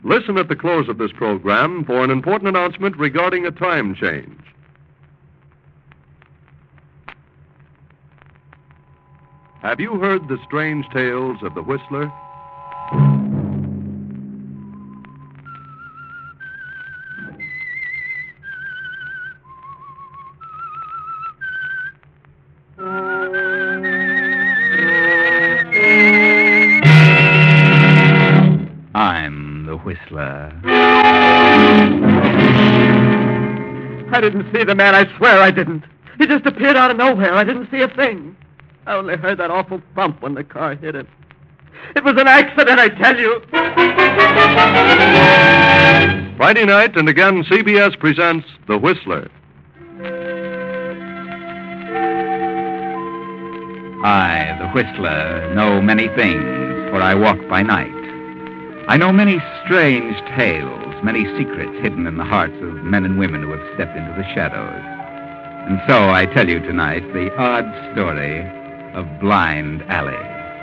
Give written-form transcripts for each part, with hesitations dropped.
Listen at the close of this program for an important announcement regarding a time change. Have you heard the strange tales of the Whistler? I'm the Whistler. I didn't see the man, I swear I didn't. He just appeared out of nowhere. I didn't see a thing. I only heard that awful thump when the car hit him. It was an accident, I tell you. Friday night, and again, CBS presents The Whistler. I, the Whistler, know many things, for I walk by night. I know many strange tales, many secrets hidden in the hearts of men and women who have stepped into the shadows. And so I tell you tonight the odd story of Blind Alley.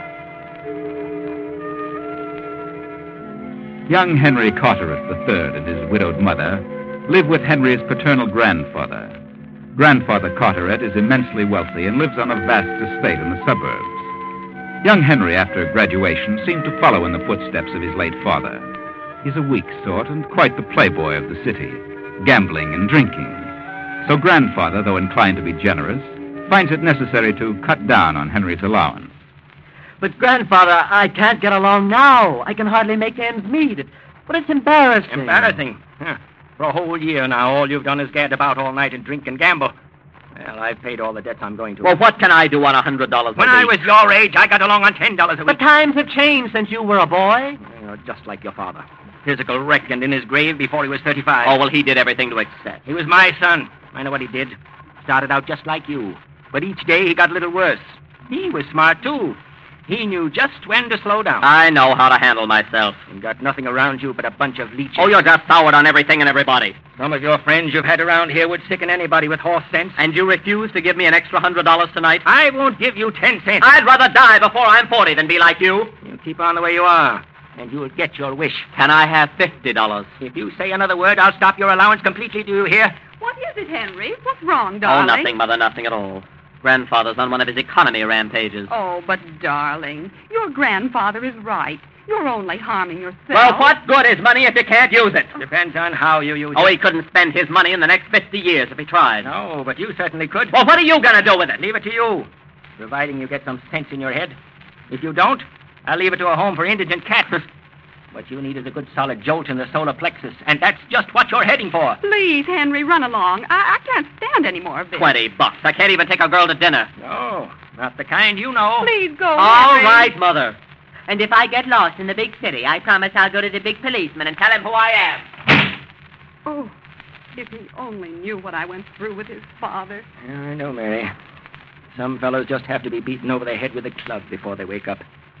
Young Henry Carteret III and his widowed mother live with Henry's paternal grandfather. Grandfather Carteret is immensely wealthy and lives on a vast estate in the suburbs. Young Henry, after graduation, seemed to follow in the footsteps of his late father. He's a weak sort and quite the playboy of the city, gambling and drinking. So Grandfather, though inclined to be generous, finds it necessary to cut down on Henry's allowance. But, Grandfather, I can't get along now. I can hardly make ends meet. But it's embarrassing. Embarrassing? Huh. For a whole year now, all you've done is gad about all night and drink and gamble. Well, I've paid all the debts I'm going to. Well, what can I do on $100 When I was your age, I got along on $10 a week. But times have changed since you were a boy. You're just like your father. Physical wreck and in his grave before he was 35. Oh, well, he did everything to excess. He was my son. I know what he did. Started out just like you. But each day he got a little worse. He was smart, too. He knew just when to slow down. I know how to handle myself. And got nothing around you but a bunch of leeches. Oh, you're just soured on everything and everybody. Some of your friends you've had around here would sicken anybody with horse sense. And you refuse to give me an extra $100 tonight? I won't give you 10 cents. I'd rather die before I'm 40 than be like you. You keep on the way you are, and you'll get your wish. Can I have $50? If you say another word, I'll stop your allowance completely. Do you hear? What is it, Henry? What's wrong, darling? Oh, nothing, Mother, nothing at all. Grandfather's on one of his economy rampages. Oh, but, darling, your grandfather is right. You're only harming yourself. Well, what good is money if you can't use it? Depends on how you use it. Oh, he couldn't spend his money in the next 50 years if he tried. No, but you certainly could. Well, what are you going to do with it? Leave it to you, providing you get some sense in your head. If you don't, I'll leave it to a home for indigent cats. What you need is a good solid jolt in the solar plexus, and that's just what you're heading for. Please, Henry, run along. I can't stand any more of this. $20. I can't even take a girl to dinner. No, not the kind you know. Please go, All Henry. right, Mother. And if I get lost in the big city, I promise I'll go to the big policeman and tell him who I am. Oh, if he only knew what I went through with his father. Yeah, I know, Mary. Some fellows just have to be beaten over the head with a club before they wake up.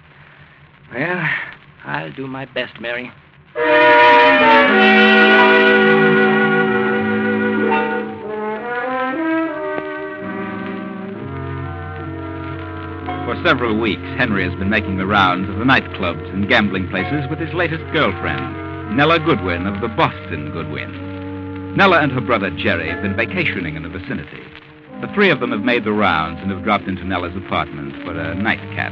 Well, I'll do my best, Mary. For several weeks, Henry has been making the rounds of the nightclubs and gambling places with his latest girlfriend, Nella Goodwin of the Boston Goodwin. Nella and her brother Jerry have been vacationing in the vicinity. The three of them have made the rounds and have dropped into Nella's apartment for a nightcap.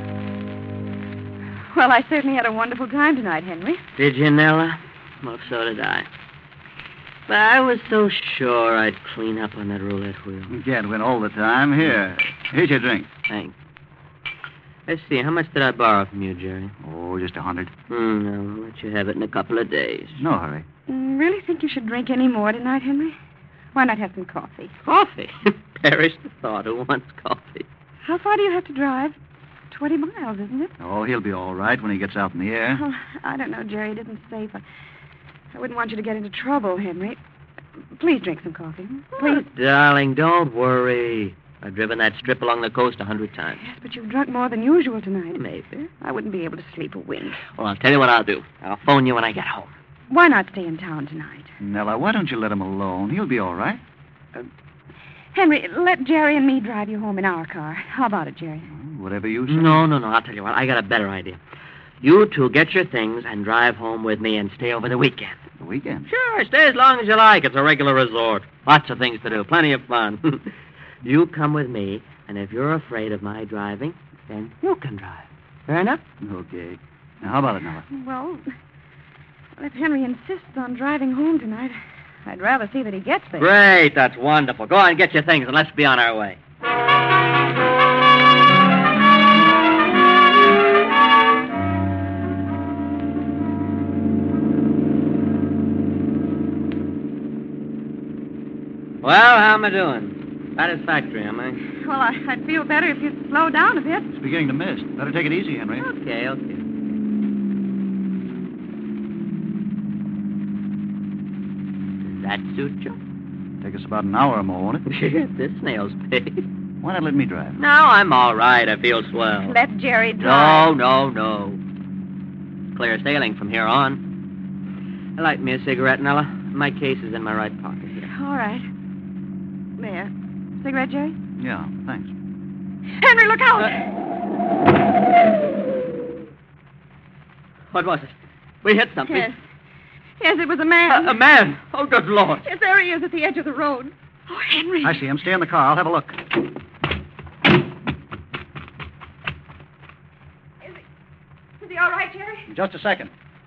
Well, I certainly had a wonderful time tonight, Henry. Did you, Nella? Well, so did I. But I was so sure I'd clean up on that roulette wheel. You can't win all the time. Here's your drink. Thanks. Let's see, how much did I borrow from you, Jerry? Oh, just 100. No, I'll let you have it in a couple of days. No hurry. Really think you should drink any more tonight, Henry? Why not have some coffee? Coffee? Perish the thought. Who wants coffee? How far do you have to drive? 20 miles, isn't it? Oh, he'll be all right when he gets out in the air. Oh, I don't know, Jerry. It isn't safe. I wouldn't want you to get into trouble, Henry. Please drink some coffee. Please. Oh, darling, don't worry. I've driven that strip along the coast 100 times. Yes, but you've drunk more than usual tonight. Maybe. I wouldn't be able to sleep a wink. Well, I'll tell you what I'll do. I'll phone you when I get home. Why not stay in town tonight? Nella, why don't you let him alone? He'll be all right. Henry, let Jerry and me drive you home in our car. How about it, Jerry? Whatever you say. No. I'll tell you what. I got a better idea. You two get your things and drive home with me and stay over the weekend. The weekend? Sure, stay as long as you like. It's a regular resort. Lots of things to do. Plenty of fun. You come with me, and if you're afraid of my driving, then you can drive. Fair enough? Okay. Now, how about it, Nella? Well, if Henry insists on driving home tonight, I'd rather see that he gets there. Great. That's wonderful. Go on, get your things, and let's be on our way. Well, how am I doing? Satisfactory, am I? Well, I'd feel better if you'd slow down a bit. It's beginning to mist. Better take it easy, Henry. Okay. Does that suit you? Take us about an hour or more, won't it? This snail's paid. Why not let me drive? No, I'm all right. I feel swell. Let Jerry drive. No. Clear sailing from here on. Light me a cigarette, Nella. My case is in my right pocket here. All right. There. Cigarette, Jerry? Yeah, thanks. Henry, look out! What was it? We hit something. Yes. Yes, it was a man. A man? Oh, good Lord. Yes, there he is at the edge of the road. Oh, Henry. I see him. Stay in the car. I'll have a look. Is he all right, Jerry? Just a second.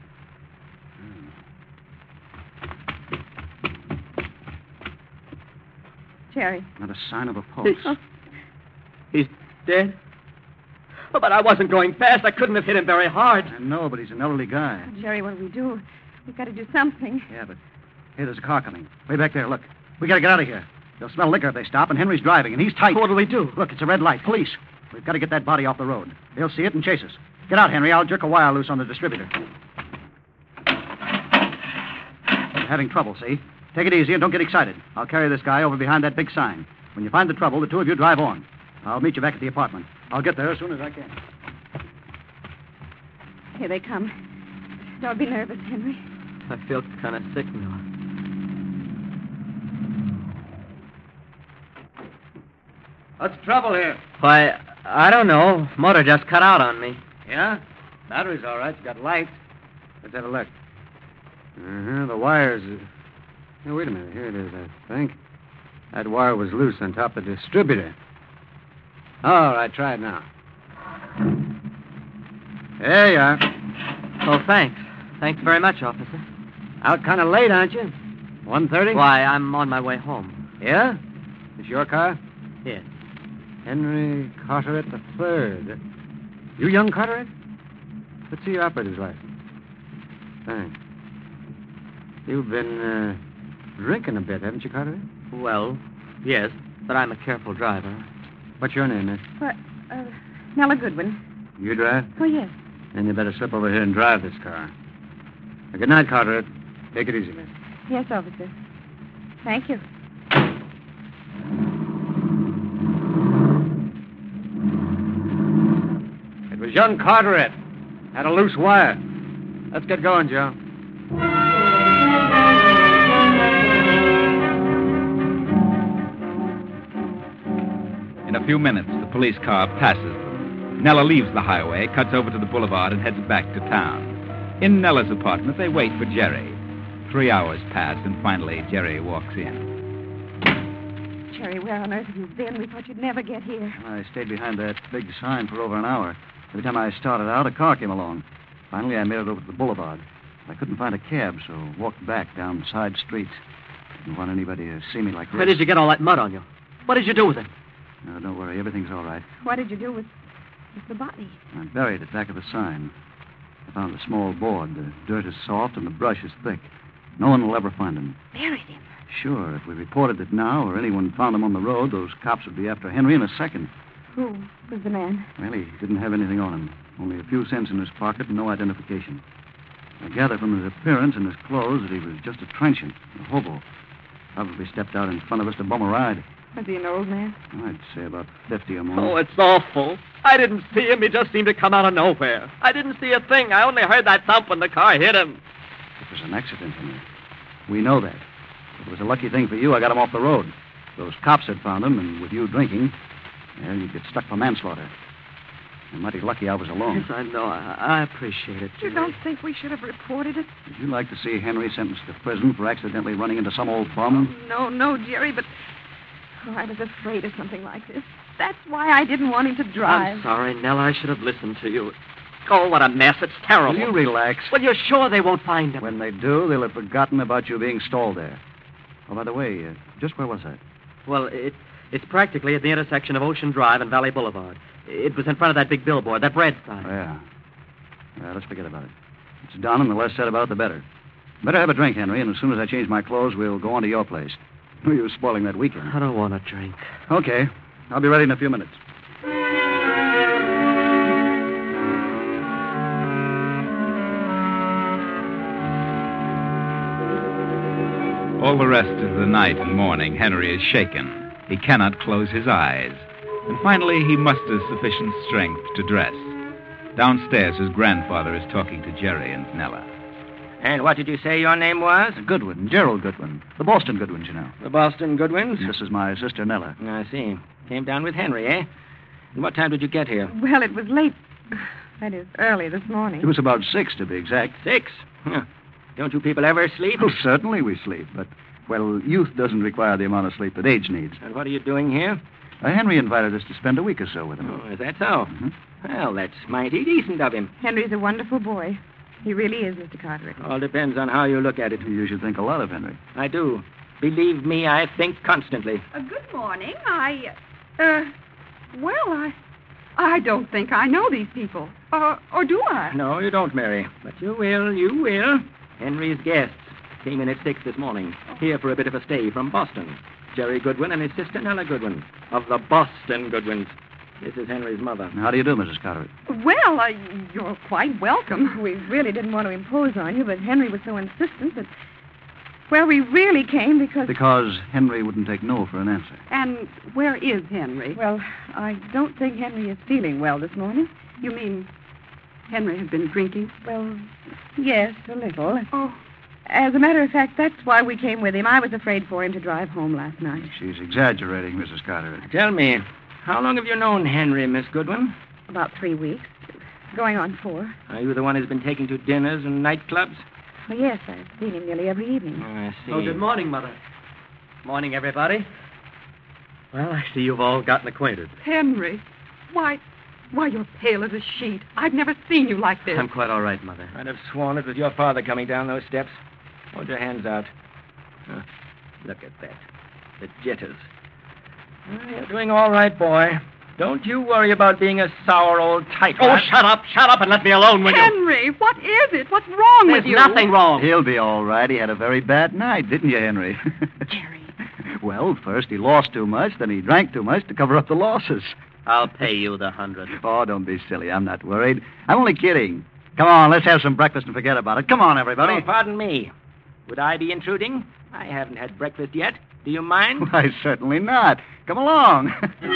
Jerry. Not a sign of a pulse. He's dead? Oh, but I wasn't going fast. I couldn't have hit him very hard. I know, but he's an elderly guy. Oh, Jerry, what do we do? We've got to do something. Yeah, but... Hey, there's a car coming. Way back there, look. We got to get out of here. They'll smell liquor if they stop, and Henry's driving, and he's tight. What do we do? Look, it's a red light. Police. We've got to get that body off the road. They'll see it and chase us. Get out, Henry. I'll jerk a wire loose on the distributor. You're having trouble, see? Take it easy and don't get excited. I'll carry this guy over behind that big sign. When you find the trouble, the two of you drive on. I'll meet you back at the apartment. I'll get there as soon as I can. Here they come. Don't be nervous, Henry. I feel kind of sick now. What's the trouble here? Why, I don't know. Motor just cut out on me. Yeah? Battery's all right. It's got lights. Let's have a look. The wires... Now, wait a minute. Here it is, I think. That wire was loose on top of the distributor. All right, try it now. There you are. Oh, thanks. Thanks very much, officer. Out kind of late, aren't you? 1:30? Why, I'm on my way home. Yeah? It's your car? Yes. Henry Carteret III. You young Carteret? Let's see your operator's license. Thanks. You've been drinking a bit, haven't you, Carteret? Well, yes, but I'm a careful driver. What's your name, miss? What? Nella Goodwin. You drive? Oh, yes. Then you better slip over here and drive this car. Good night, Carteret. Take it easy, miss. Yes, officer. Thank you. It was young Carteret. Had a loose wire. Let's get going, Joe. In a few minutes, the police car passes them. Nella leaves the highway, cuts over to the boulevard, and heads back to town. In Nella's apartment, they wait for Jerry. 3 hours pass, and finally, Jerry walks in. Jerry, where on earth have you been? We thought you'd never get here. I stayed behind that big sign for over an hour. Every time I started out, a car came along. Finally, I made it over to the boulevard. I couldn't find a cab, so walked back down side streets. Didn't want anybody to see me like this. Where did you get all that mud on you? What did you do with it? No, don't worry. Everything's all right. What did you do with the body? I buried it back of the sign. I found a small board. The dirt is soft and the brush is thick. No one will ever find him. Buried him. Sure, if we reported it now or anyone found him on the road, those cops would be after Henry in a second. Who was the man? Well, he didn't have anything on him. Only a few cents in his pocket and no identification. I gather from his appearance and his clothes that he was just a trenchant, a hobo. Probably stepped out in front of us to bum a ride. Was he an old man? I'd say about 50 or more. Oh, it's awful. I didn't see him. He just seemed to come out of nowhere. I didn't see a thing. I only heard that thump when the car hit him. It was an accident, Henry. We know that. It was a lucky thing for you I got him off the road. Those cops had found him, and with you drinking, well, you'd get stuck for manslaughter. You're mighty lucky I was alone. Yes, I know. I appreciate it. You Jerry. don't think we should have reported it? Would you like to see Henry sentenced to prison for accidentally running into some old bum? No, Jerry, but I was afraid of something like this. That's why I didn't want him to drive. I'm sorry, Nell. I should have listened to you. Oh, what a mess. It's terrible. Will you relax? Well, you're sure they won't find him? When they do, they'll have forgotten about you being stalled there. Oh, by the way, just where was that? Well, it's practically at the intersection of Ocean Drive and Valley Boulevard. It was in front of that big billboard, that bread sign. Yeah, let's forget about it. It's done, and the less said about, the better. Better have a drink, Henry, and as soon as I change my clothes, we'll go on to your place. You're spoiling that weekend. I don't want a drink. Okay. I'll be ready in a few minutes. All the rest of the night and morning, Henry is shaken. He cannot close his eyes. And finally, he musters sufficient strength to dress. Downstairs, his grandfather is talking to Jerry and Nella. And what did you say your name was? Goodwin, Gerald Goodwin. The Boston Goodwins, you know. The Boston Goodwins? This is my sister, Nella. I see. Came down with Henry, eh? And what time did you get here? Well, it was late. That is, early this morning. It was about 6, to be exact. 6? Huh. Don't you people ever sleep? Well, certainly we sleep, but, well, youth doesn't require the amount of sleep that age needs. And what are you doing here? Henry invited us to spend a week or so with him. Oh, is that so? Well, that's mighty decent of him. Henry's a wonderful boy. He really is, Mr. Carteret. All depends on how you look at it. You should think a lot of Henry. I do. Believe me, I think constantly. Good morning. I don't think I know these people. Or do I? No, you don't, Mary. But you will. Henry's guests came in at 6 this morning, here for a bit of a stay from Boston. Jerry Goodwin and his sister Nella Goodwin, of the Boston Goodwins. This is Henry's mother. How do you do, Mrs. Carteret? Well, you're quite welcome. We really didn't want to impose on you, but Henry was so insistent that... Well, we really came because... Because Henry wouldn't take no for an answer. And where is Henry? Well, I don't think Henry is feeling well this morning. You mean Henry had been drinking? Well, yes, a little. Oh. As a matter of fact, that's why we came with him. I was afraid for him to drive home last night. She's exaggerating, Mrs. Carteret. Tell me, how long have you known Henry, Miss Goodwin? About 3 weeks. Going on 4. Are you the one who's been taking to dinners and nightclubs? Well, yes, I've seen him nearly every evening. Oh, I see. Oh, good morning, Mother. Morning, everybody. Well, I see you've all gotten acquainted. Henry. Why, you're pale as a sheet. I've never seen you like this. I'm quite all right, Mother. I'd have sworn it was your father coming down those steps. Hold your hands out. Look at that. The jitters. You're doing all right, boy. Don't you worry about being a sour old tight Oh, rat. shut up and let me alone, will you? Henry, what is it? What's wrong There's with you? nothing wrong. He'll be all right. He had a very bad night, didn't you, Henry? Jerry. Well, first he lost too much, then he drank too much to cover up the losses. I'll pay you the 100. Oh, don't be silly. I'm not worried. I'm only kidding. Come on, let's have some breakfast and forget about it. Come on, everybody. Oh, pardon me. Would I be intruding? I haven't had breakfast yet. Do you mind? Why, certainly not. Come along.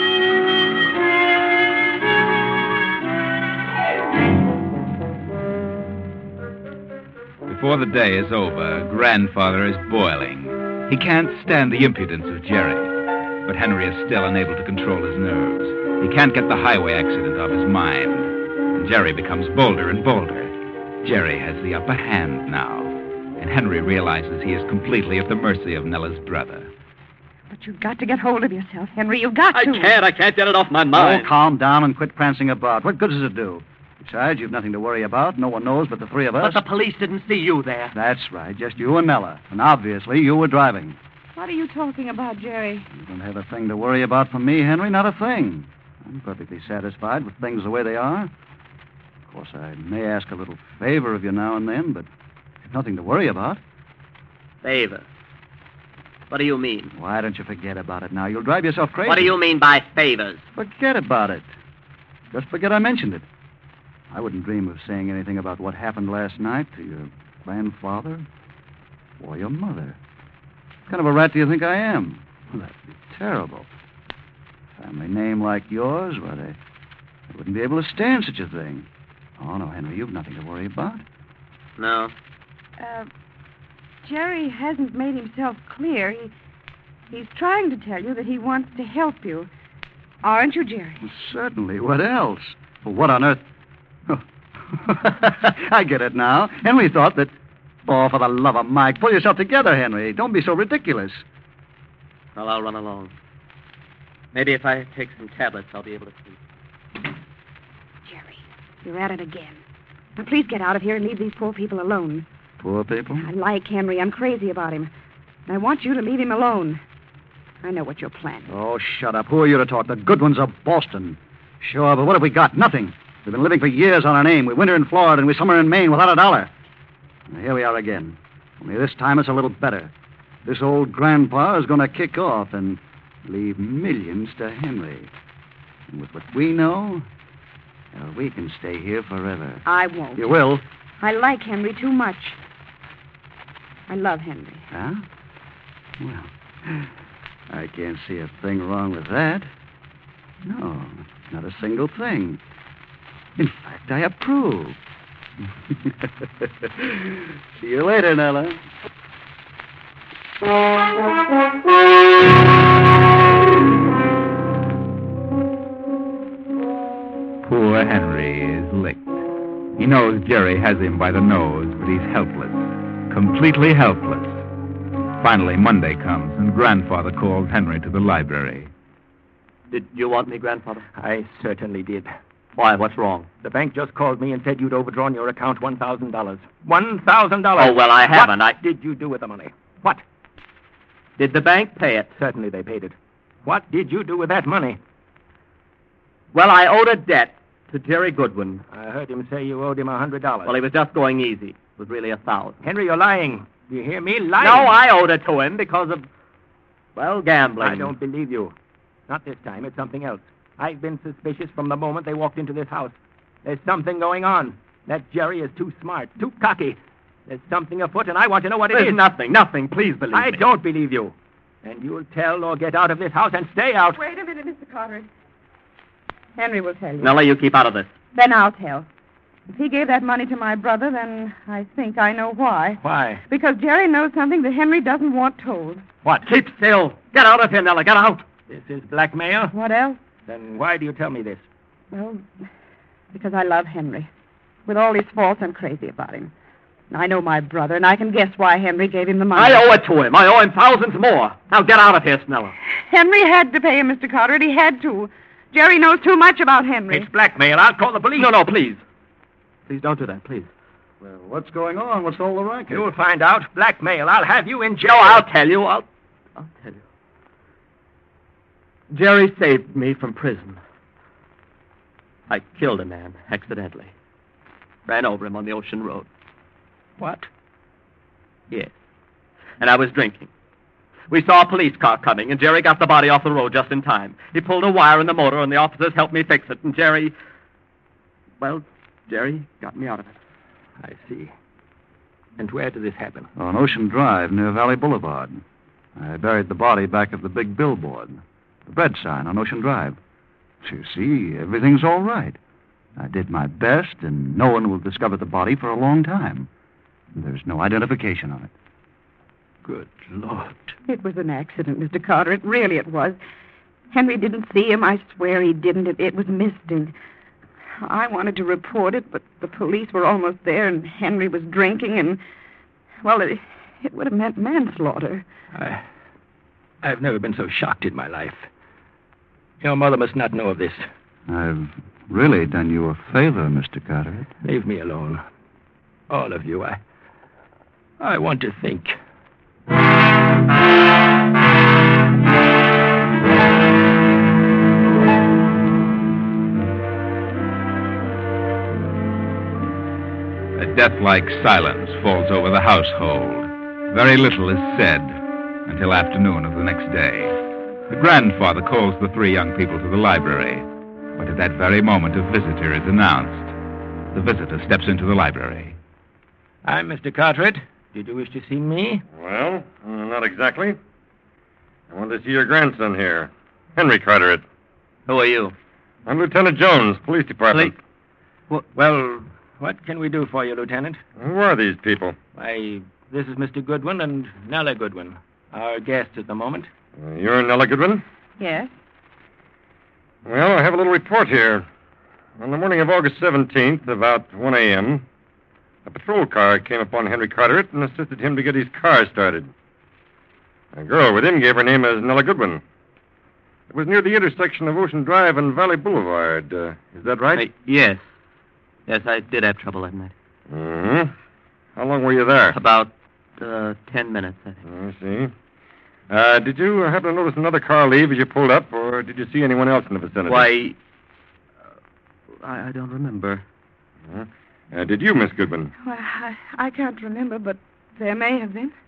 Before the day is over, Grandfather is boiling. He can't stand the impudence of Jerry, but Henry is still unable to control his nerves. He can't get the highway accident off his mind. And Jerry becomes bolder and bolder. Jerry has the upper hand now, and Henry realizes he is completely at the mercy of Nella's brother. But you've got to get hold of yourself, Henry. You've got to. I can't get it off my mind. Oh, calm down and quit prancing about. What good does it do? Besides, you've nothing to worry about. No one knows but the 3 of us. But the police didn't see you there. That's right, just you and Nella. And obviously, you were driving. What are you talking about, Jerry? You don't have a thing to worry about from me, Henry, not a thing. I'm perfectly satisfied with things the way they are. Of course, I may ask a little favor of you now and then, but you've nothing to worry about. Favor. What do you mean? Why don't you forget about it now? You'll drive yourself crazy. What do you mean by favors? Forget about it. Just forget I mentioned it. I wouldn't dream of saying anything about what happened last night to your grandfather or your mother. What kind of a rat do you think I am? Well, that'd be terrible. Family name like yours, why, they wouldn't be able to stand such a thing. Oh, no, Henry, you've nothing to worry about. No. Jerry hasn't made himself clear. He's trying to tell you that he wants to help you. Aren't you, Jerry? Well, certainly. What else? Well, what on earth? Oh. I get it now. Henry thought that... Oh, for the love of Mike, pull yourself together, Henry. Don't be so ridiculous. Well, I'll run along. Maybe if I take some tablets, I'll be able to sleep. Jerry, you're at it again. Now, please get out of here and leave these poor people alone. Poor people? I like Henry. I'm crazy about him. And I want you to leave him alone. I know what you're planning. Oh, shut up. Who are you to talk? The good ones of Boston. Sure, but what have we got? Nothing. We've been living for years on our name. We winter in Florida and we summer in Maine without a dollar. Now, here we are again. Only this time it's a little better. This old grandpa is going to kick off and leave millions to Henry. And with what we know, well, we can stay here forever. I won't. You will? I like Henry too much. I love Henry. Huh? Well, I can't see a thing wrong with that. No, not a single thing. In fact, I approve. See you later, Nella. Poor Henry is licked. He knows Jerry has him by the nose, but he's helpless. Completely helpless. Finally, Monday comes, and Grandfather calls Henry to the library. Did you want me, Grandfather? I certainly did. Why, what's wrong? The bank just called me and said you'd overdrawn your account $1,000. $1,000. Oh, well, I haven't. What did you do with the money? What? Did the bank pay it? Certainly they paid it. What did you do with that money? Well, I owed a debt to Jerry Goodwin. I heard him say you owed him $100. Well, he was just going easy. It was really $1,000. Henry, you're lying. Do you hear me? Lying. No, I owed it to him because of, well, gambling. I don't believe you. Not this time. It's something else. I've been suspicious from the moment they walked into this house. There's something going on. That Jerry is too smart, too cocky. There's something afoot, and I want to know what it is. Nothing. Please believe me. I don't believe you. And you'll tell or get out of this house and stay out. Wait a minute, Mr. Carteret. Henry will tell you. Nella, you keep out of this. Then I'll tell. If he gave that money to my brother, then I think I know why. Why? Because Jerry knows something that Henry doesn't want told. What? Keep still. Get out of here, Nella. Get out. This is blackmail? What else? Then why do you tell me this? Well, because I love Henry. With all his faults, I'm crazy about him. I know my brother, and I can guess why Henry gave him the money. I owe it to him. I owe him thousands more. Now get out of here, Snella. Henry had to pay him, Mr. Carteret. He had to. Jerry knows too much about Henry. It's blackmail. I'll call the police. No, please. Please don't do that, please. Well, what's going on? What's all the racket? You'll find out. Blackmail. I'll have you in jail. No, I'll tell you. I'll tell you. Jerry saved me from prison. I killed a man accidentally. Ran over him on the ocean road. What? Yes. And I was drinking. We saw a police car coming, and Jerry got the body off the road just in time. He pulled a wire in the motor, and the officers helped me fix it. And Jerry got me out of it. I see. And where did this happen? On Ocean Drive near Valley Boulevard. I buried the body back of the big billboard. The bread sign on Ocean Drive. So you see, everything's all right. I did my best, and no one will discover the body for a long time. There's no identification on it. Good Lord. It was an accident, Mr. Carteret. Really it was. Henry didn't see him. I swear he didn't. It was misting. I wanted to report it, but the police were almost there, and Henry was drinking, and, well, it would have meant manslaughter. I've never been so shocked in my life. Your mother must not know of this. I've really done you a favor, Mr. Carteret. Leave me alone. All of you. I want to think. A death-like silence falls over the household. Very little is said until afternoon of the next day. The grandfather calls the three young people to the library, but at that very moment a visitor is announced. The visitor steps into the library. I'm Mr. Carteret. Did you wish to see me? Well, not exactly. I want to see your grandson here, Henry Carteret. Who are you? I'm Lieutenant Jones, Police Department. Well, what can we do for you, Lieutenant? Who are these people? Why, this is Mr. Goodwin and Nella Goodwin, our guests at the moment. You're Nella Goodwin? Yes? Well, I have a little report here. On the morning of August 17th, about 1 a.m., a patrol car came upon Henry Carteret and assisted him to get his car started. A girl with him gave her name as Nella Goodwin. It was near the intersection of Ocean Drive and Valley Boulevard. Is that right? Yes. Yes, I did have trouble that night. Mm-hmm. How long were you there? About 10 minutes, I think. I see. Did you happen to notice another car leave as you pulled up, or did you see anyone else in the vicinity? Why, I don't remember. Did you, Miss Goodwin? Well, I can't remember, but there may have been.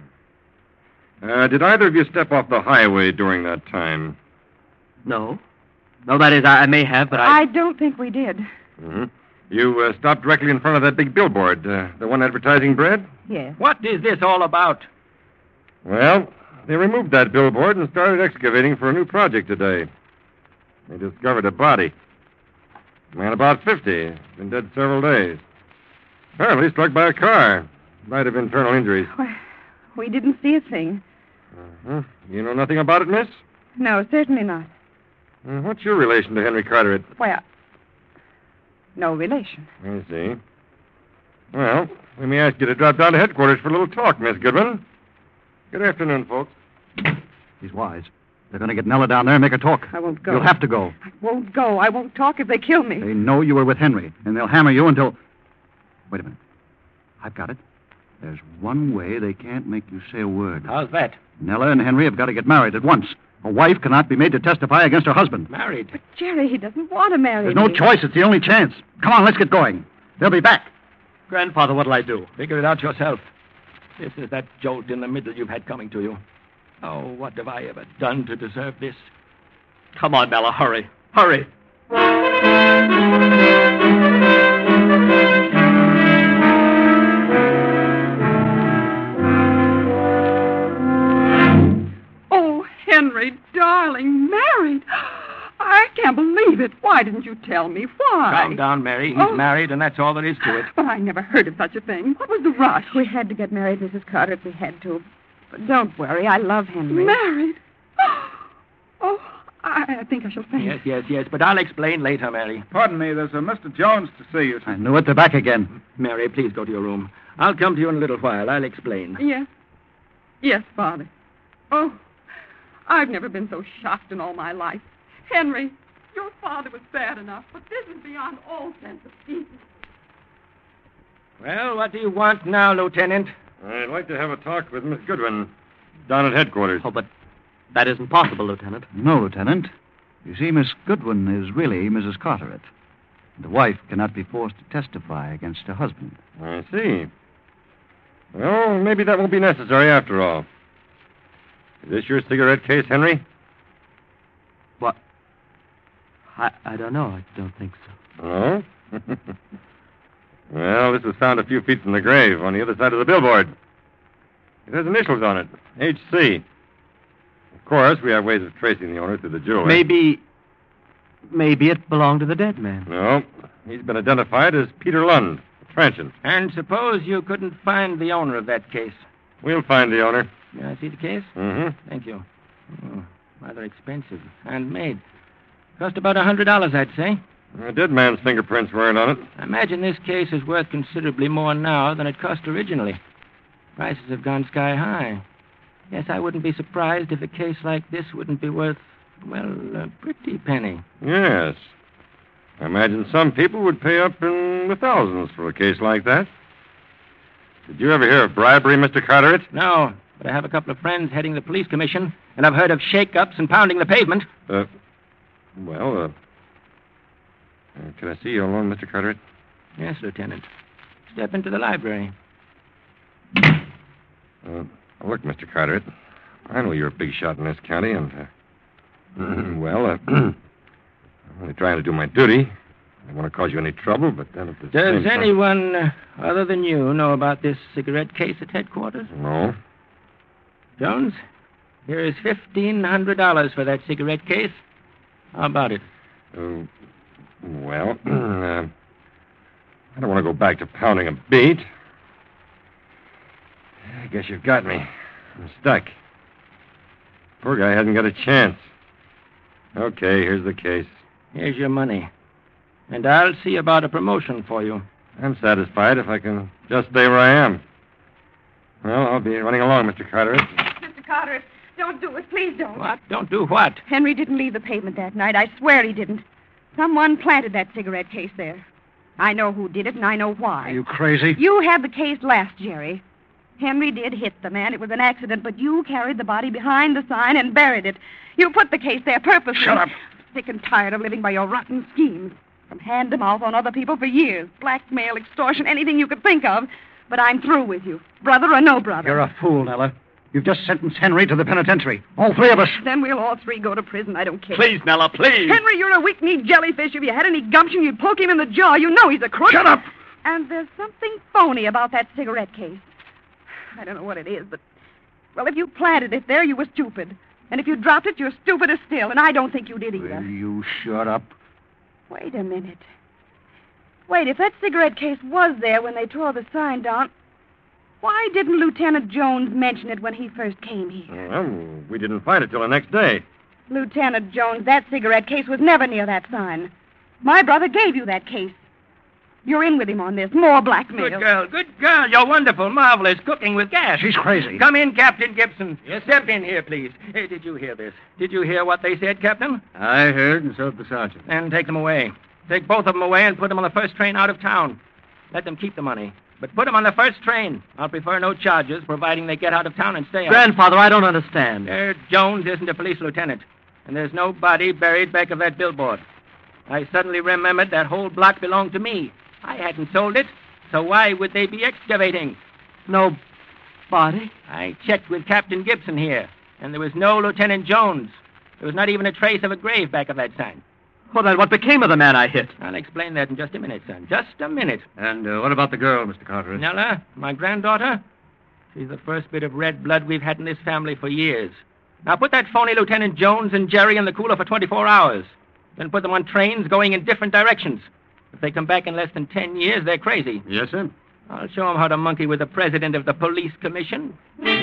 Did either of you step off the highway during that time? No. No, that is, I may have, but I don't think we did. Mm-hmm. You stopped directly in front of that big billboard, the one advertising bread? Yes. What is this all about? Well, they removed that billboard and started excavating for a new project today. They discovered a body. A man about 50, been dead several days. Apparently struck by a car. Might have internal injuries. Well, we didn't see a thing. Uh-huh. You know nothing about it, miss? No, certainly not. What's your relation to Henry Carteret? Well, no relation. I see. Well, let me ask you to drop down to headquarters for a little talk, Miss Goodwin. Good afternoon, folks. He's wise. They're going to get Nella down there and make her talk. I won't go. You'll have to go. I won't go. I won't talk if they kill me. They know you were with Henry, and they'll hammer you until... Wait a minute. I've got it. There's one way they can't make you say a word. How's that? Nella and Henry have got to get married at once. A wife cannot be made to testify against her husband. Married? But, Jerry, he doesn't want to marry There's me. no choice. It's the only chance. Come on, let's get going. They'll be back. Grandfather, what'll I do? Figure it out yourself. This is that jolt in the middle you've had coming to you. Oh, what have I ever done to deserve this? Come on, Bella, hurry. Hurry. Oh, Henry, darling, married. I can't believe it. Why didn't you tell me? Why? Calm down, Mary. He's Oh. married, and that's all there is to it. But I never heard of such a thing. What was the rush? We had to get married, Mrs. Carteret. We had to. But don't worry. I love Henry. Married? Oh, I think I shall faint. Yes, but I'll explain later, Mary. Pardon me, there's a Mr. Jones to see you. I knew it. They're back again. Mary, please go to your room. I'll come to you in a little while. I'll explain. Yes. Yes, Father. Oh, I've never been so shocked in all my life. Henry, your father was bad enough, but this is beyond all sense of decency. Well, what do you want now, Lieutenant? I'd like to have a talk with Miss Goodwin down at headquarters. Oh, but that isn't possible, Lieutenant. No, Lieutenant. You see, Miss Goodwin is really Mrs. Carteret. The wife cannot be forced to testify against her husband. I see. Well, maybe that won't be necessary after all. Is this your cigarette case, Henry? What? I don't know. I don't think so. Oh? Well, this was found a few feet from the grave on the other side of the billboard. It has initials on it, H.C. Of course, we have ways of tracing the owner through the jewelry. Maybe it belonged to the dead man. No, he's been identified as Peter Lund, a transient. And suppose you couldn't find the owner of that case. We'll find the owner. May I see the case? Mm-hmm. Thank you. Oh, rather expensive. Handmade. Cost about $100, I'd say. The dead man's fingerprints weren't on it. I imagine this case is worth considerably more now than it cost originally. Prices have gone sky high. Yes, I wouldn't be surprised if a case like this wouldn't be worth, well, a pretty penny. Yes. I imagine some people would pay up in the thousands for a case like that. Did you ever hear of bribery, Mr. Carteret? No, but I have a couple of friends heading the police commission, and I've heard of shake-ups and pounding the pavement. Can I see you alone, Mr. Carteret? Yes, Lieutenant. Step into the library. Look, Mr. Carteret, I know you're a big shot in this county, and, I'm only trying to do my duty. I don't want to cause you any trouble, but then at the same Does time... anyone other than you know about this cigarette case at headquarters? No. Jones, here is $1,500 for that cigarette case. How about it? I don't want to go back to pounding a beat. I guess you've got me. I'm stuck. Poor guy hasn't got a chance. Okay, here's the case. Here's your money. And I'll see about a promotion for you. I'm satisfied if I can just stay where I am. Well, I'll be running along, Mr. Carteret. Mr. Carteret, don't do it. Please don't. What? Don't do what? Henry didn't leave the pavement that night. I swear he didn't. Someone planted that cigarette case there. I know who did it, and I know why. Are you crazy? You had the case last, Jerry. Henry did hit the man. It was an accident, but you carried the body behind the sign and buried it. You put the case there purposely. Shut up. Sick and tired of living by your rotten schemes. From hand to mouth on other people for years. Blackmail, extortion, anything you could think of. But I'm through with you. Brother or no brother. You're a fool, Nella. You've just sentenced Henry to the penitentiary. All three of us. Then we'll all three go to prison. I don't care. Please, Nella, please. Henry, you're a weak-kneed jellyfish. If you had any gumption, you'd poke him in the jaw. You know he's a crook. Shut up! And there's something phony about that cigarette case. I don't know what it is, but... Well, if you planted it there, you were stupid. And if you dropped it, you're stupider still. And I don't think you did either. Will you shut up? Wait a minute. Wait, if that cigarette case was there when they tore the sign down, why didn't Lieutenant Jones mention it when he first came here? Well, we didn't find it till the next day. Lieutenant Jones, that cigarette case was never near that sign. My brother gave you that case. You're in with him on this. More blackmail. Good girl, good girl. You're wonderful, marvelous, cooking with gas. She's crazy. Come in, Captain Gibson. Yes, step in here, please. Hey, did you hear this? Did you hear what they said, Captain? I heard, and so did the sergeant. Then take them away. Take both of them away and put them on the first train out of town. Let them keep the money. But put them on the first train. I'll prefer no charges, providing they get out of town and stay out. Grandfather, I don't understand. Jones isn't a police lieutenant, and there's no body buried back of that billboard. I suddenly remembered that whole block belonged to me. I hadn't sold it, so why would they be excavating? No body? I checked with Captain Gibson here, and there was no Lieutenant Jones. There was not even a trace of a grave back of that sign. Well, then what became of the man I hit? I'll explain that in just a minute, son. Just a minute. And what about the girl, Mr. Carteret? Nella, my granddaughter, she's the first bit of red blood we've had in this family for years. Now put that phony Lieutenant Jones and Jerry in the cooler for 24 hours. Then put them on trains going in different directions. If they come back in less than 10 years, they're crazy. Yes, sir. I'll show them how to monkey with the president of the police commission.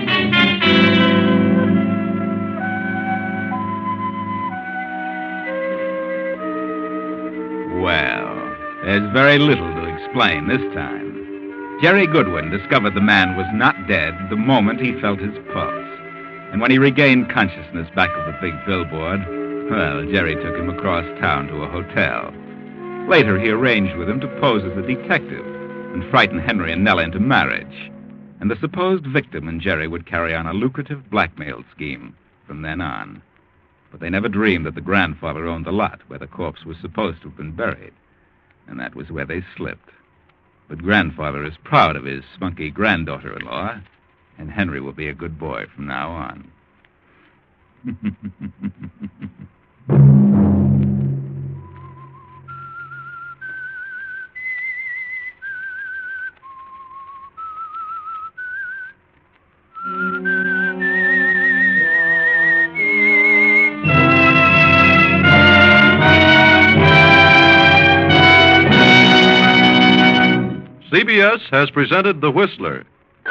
Well, there's very little to explain this time. Jerry Goodwin discovered the man was not dead the moment he felt his pulse. And when he regained consciousness back of the big billboard, well, Jerry took him across town to a hotel. Later, he arranged with him to pose as a detective and frighten Henry and Nella into marriage. And the supposed victim and Jerry would carry on a lucrative blackmail scheme from then on. But they never dreamed that the grandfather owned the lot where the corpse was supposed to have been buried. And that was where they slipped. But grandfather is proud of his spunky granddaughter-in-law, and Henry will be a good boy from now on. CBS has presented The Whistler.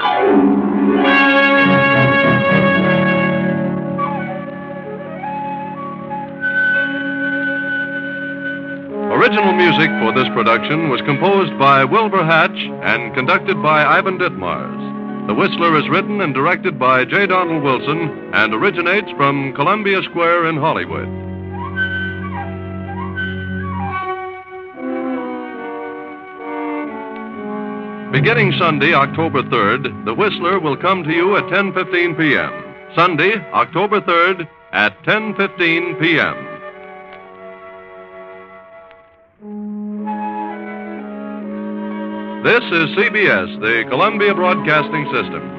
Original music for this production was composed by Wilbur Hatch and conducted by Ivan Ditmars. The Whistler is written and directed by J. Donald Wilson and originates from Columbia Square in Hollywood. Beginning Sunday, October 3rd, The Whistler will come to you at 10:15 p.m. Sunday, October 3rd at 10:15 p.m. This is CBS, the Columbia Broadcasting System.